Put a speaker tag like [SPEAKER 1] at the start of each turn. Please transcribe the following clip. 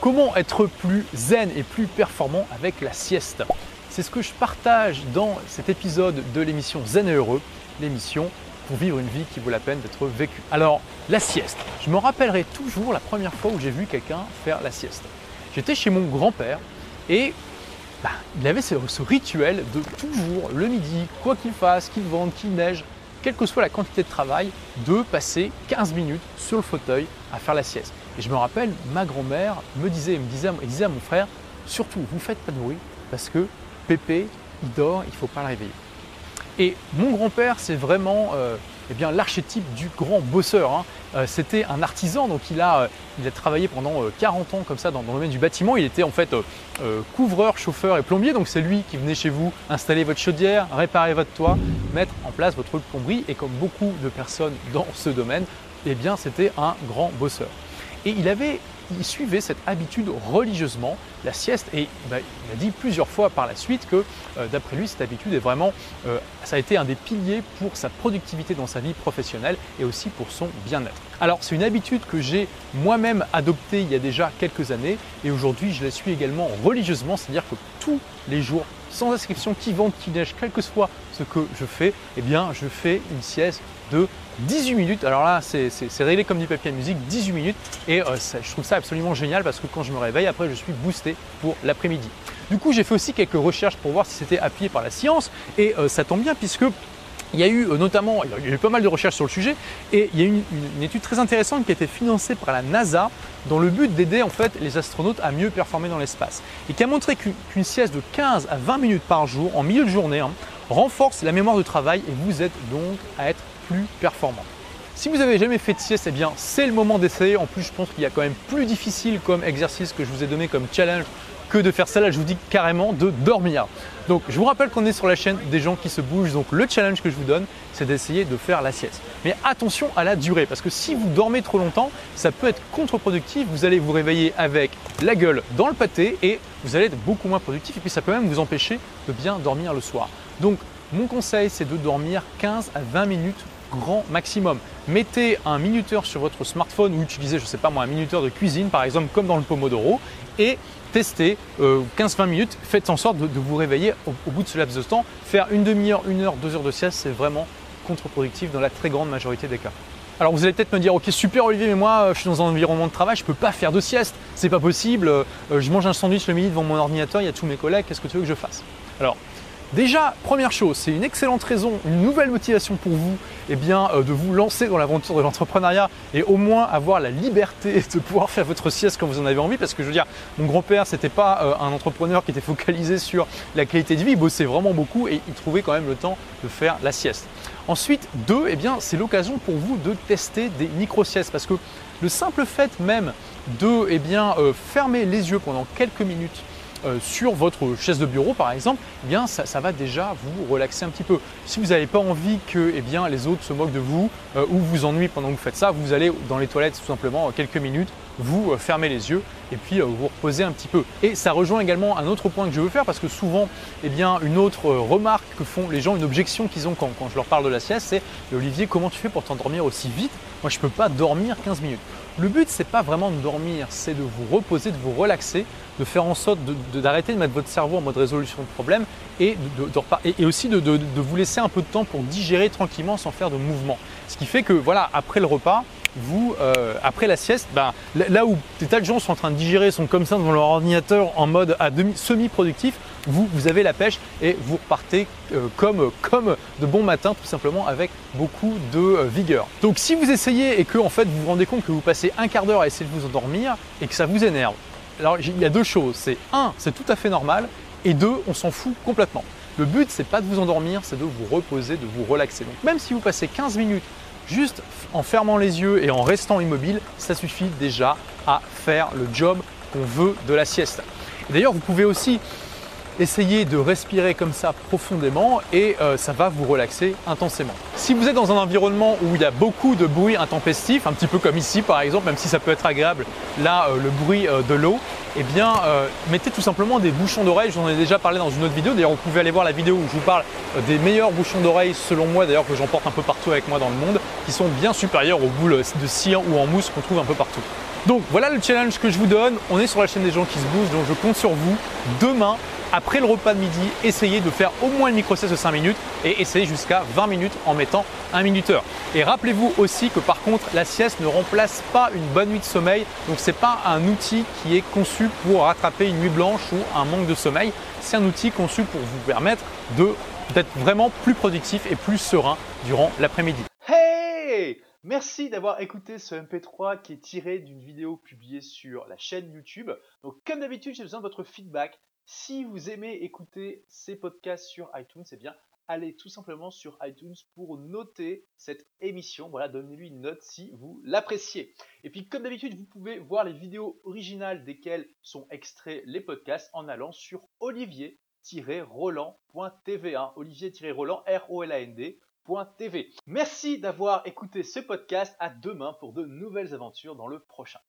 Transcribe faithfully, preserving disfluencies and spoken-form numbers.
[SPEAKER 1] Comment être plus zen et plus performant avec la sieste? C'est ce que je partage dans cet épisode de l'émission Zen et Heureux, l'émission pour vivre une vie qui vaut la peine d'être vécue. Alors, la sieste. Je me rappellerai toujours la première fois où j'ai vu quelqu'un faire la sieste. J'étais chez mon grand-père et bah, il avait ce, ce rituel de toujours, le midi, quoi qu'il fasse, qu'il vente, qu'il neige, quelle que soit la quantité de travail, de passer quinze minutes sur le fauteuil à faire la sieste. Et je me rappelle, ma grand-mère me disait, me disait, me disait à mon frère, surtout, vous ne faites pas de bruit parce que Pépé, il dort, il ne faut pas le réveiller. Et mon grand-père, c'est vraiment euh, eh bien, l'archétype du grand bosseur. Hein. Euh, C'était un artisan, donc il a, euh, il a travaillé pendant euh, quarante ans comme ça dans, dans le domaine du bâtiment. Il était en fait euh, euh, couvreur, chauffeur et plombier, donc c'est lui qui venait chez vous installer votre chaudière, réparer votre toit, mettre en place votre plomberie. Et comme beaucoup de personnes dans ce domaine, eh bien, c'était un grand bosseur. Et il avait il suivait cette habitude religieusement, la sieste, et bah, il a dit plusieurs fois par la suite que euh, d'après lui, cette habitude est vraiment, euh, ça a été un des piliers pour sa productivité dans sa vie professionnelle et aussi pour son bien-être. Alors c'est une habitude que j'ai moi-même adoptée il y a déjà quelques années et aujourd'hui je la suis également religieusement, c'est-à-dire que tous les jours, sans inscription, qu'il vente, qu'il neige, quel que soit ce que je fais, eh bien je fais une sieste de dix-huit minutes. Alors là, c'est réglé comme du papier à musique, dix-huit minutes. Et euh, ça, je trouve ça absolument génial parce que quand je me réveille, après, je suis boosté pour l'après-midi. Du coup, j'ai fait aussi quelques recherches pour voir si c'était appuyé par la science. Et euh, ça tombe bien puisque il y a eu euh, notamment, il y a eu pas mal de recherches sur le sujet. Et il y a eu une, une, une étude très intéressante qui a été financée par la NASA dans le but d'aider en fait les astronautes à mieux performer dans l'espace. Et qui a montré qu'une qu'une sieste de quinze à vingt minutes par jour, en milieu de journée, hein, renforce la mémoire de travail et vous aide donc à être plus performant. Si vous n'avez jamais fait de sieste, eh bien c'est le moment d'essayer. En plus, je pense qu'il y a quand même plus difficile comme exercice que je vous ai donné comme challenge que de faire ça. Là, je vous dis carrément de dormir. Donc, je vous rappelle qu'on est sur la chaîne des gens qui se bougent. Donc, le challenge que je vous donne, c'est d'essayer de faire la sieste. Mais attention à la durée, parce que si vous dormez trop longtemps, ça peut être contre-productif. Vous allez vous réveiller avec la gueule dans le pâté et vous allez être beaucoup moins productif. Et puis, ça peut même vous empêcher de bien dormir le soir. Donc, mon conseil, c'est de dormir quinze à vingt minutes grand maximum. Mettez un minuteur sur votre smartphone ou utilisez, je ne sais pas moi, un minuteur de cuisine par exemple, comme dans le Pomodoro, et testez euh, quinze à vingt minutes. Faites en sorte de, de vous réveiller au, au bout de ce laps de temps. Faire une demi-heure, une heure, deux heures de sieste, c'est vraiment contre-productif dans la très grande majorité des cas. Alors vous allez peut-être me dire, ok super Olivier, mais moi je suis dans un environnement de travail, je ne peux pas faire de sieste, c'est pas possible, euh, je mange un sandwich le midi devant mon ordinateur, il y a tous mes collègues, qu'est-ce que tu veux que je fasse? Alors, déjà, première chose, c'est une excellente raison, une nouvelle motivation pour vous eh bien, euh, de vous lancer dans l'aventure de l'entrepreneuriat et au moins avoir la liberté de pouvoir faire votre sieste quand vous en avez envie. Parce que je veux dire, mon grand-père, ce n'était pas euh, un entrepreneur qui était focalisé sur la qualité de vie, il bossait vraiment beaucoup et il trouvait quand même le temps de faire la sieste. Ensuite, deux, eh bien, c'est l'occasion pour vous de tester des micro-siestes parce que le simple fait même de eh bien, euh, fermer les yeux pendant quelques minutes Euh, sur votre chaise de bureau par exemple, eh bien ça, ça va déjà vous relaxer un petit peu. Si vous n'avez pas envie que eh bien, les autres se moquent de vous euh, ou vous ennuient pendant que vous faites ça, vous allez dans les toilettes tout simplement quelques minutes, vous euh, fermez les yeux et puis euh, vous reposez un petit peu. Et ça rejoint également un autre point que je veux faire parce que souvent, eh bien, une autre euh, remarque que font les gens, une objection qu'ils ont quand, quand je leur parle de la sieste, c'est « Olivier, comment tu fais pour t'endormir aussi vite? Moi, je ne peux pas dormir quinze minutes. » Le but, ce n'est pas vraiment de dormir, c'est de vous reposer, de vous relaxer, de faire en sorte d'arrêter de, de, de mettre votre cerveau en mode résolution de problème et, de, de, de, et, et aussi de, de, de vous laisser un peu de temps pour digérer tranquillement sans faire de mouvement. Ce qui fait que voilà, après le repas, vous, euh, après la sieste, ben, là où des tas de gens sont en train de digérer, sont comme ça devant leur ordinateur en mode à demi, semi-productif, vous, vous avez la pêche et vous repartez euh, comme, comme de bon matin, tout simplement avec beaucoup de euh, vigueur. Donc si vous essayez et que en fait, vous vous rendez compte que vous passez un quart d'heure à essayer de vous endormir et que ça vous énerve, alors il y a deux choses, c'est un, c'est tout à fait normal et deux, on s'en fout complètement. Le but, c'est pas de vous endormir, c'est de vous reposer, de vous relaxer. Donc même si vous passez quinze minutes juste en fermant les yeux et en restant immobile, ça suffit déjà à faire le job qu'on veut de la sieste. D'ailleurs, vous pouvez aussi essayez de respirer comme ça profondément et euh, ça va vous relaxer intensément. Si vous êtes dans un environnement où il y a beaucoup de bruit intempestif, un petit peu comme ici par exemple, même si ça peut être agréable, là euh, le bruit euh, de l'eau, eh bien euh, mettez tout simplement des bouchons d'oreilles. J'en ai déjà parlé dans une autre vidéo, d'ailleurs vous pouvez aller voir la vidéo où je vous parle euh, des meilleurs bouchons d'oreilles selon moi, d'ailleurs que j'emporte un peu partout avec moi dans le monde, qui sont bien supérieurs aux boules de cire ou en mousse qu'on trouve un peu partout. Donc voilà le challenge que je vous donne. On est sur la chaîne des gens qui se bougent, donc je compte sur vous. Demain, après le repas de midi, essayez de faire au moins une micro-sieste de cinq minutes et essayez jusqu'à vingt minutes en mettant un minuteur. Et rappelez-vous aussi que par contre, la sieste ne remplace pas une bonne nuit de sommeil. Donc ce n'est pas un outil qui est conçu pour rattraper une nuit blanche ou un manque de sommeil. C'est un outil conçu pour vous permettre de, d'être vraiment plus productif et plus serein durant l'après-midi.
[SPEAKER 2] Hey! Merci d'avoir écouté ce M P trois qui est tiré d'une vidéo publiée sur la chaîne YouTube. Donc comme d'habitude, j'ai besoin de votre feedback. Si vous aimez écouter ces podcasts sur iTunes, eh bien allez tout simplement sur iTunes pour noter cette émission. Voilà, donnez-lui une note si vous l'appréciez. Et puis comme d'habitude, vous pouvez voir les vidéos originales desquelles sont extraits les podcasts en allant sur olivier tiret roland point t v. Hein, olivier tiret roland, R O L A N D. T V. Merci d'avoir écouté ce podcast. À demain pour de nouvelles aventures dans le prochain.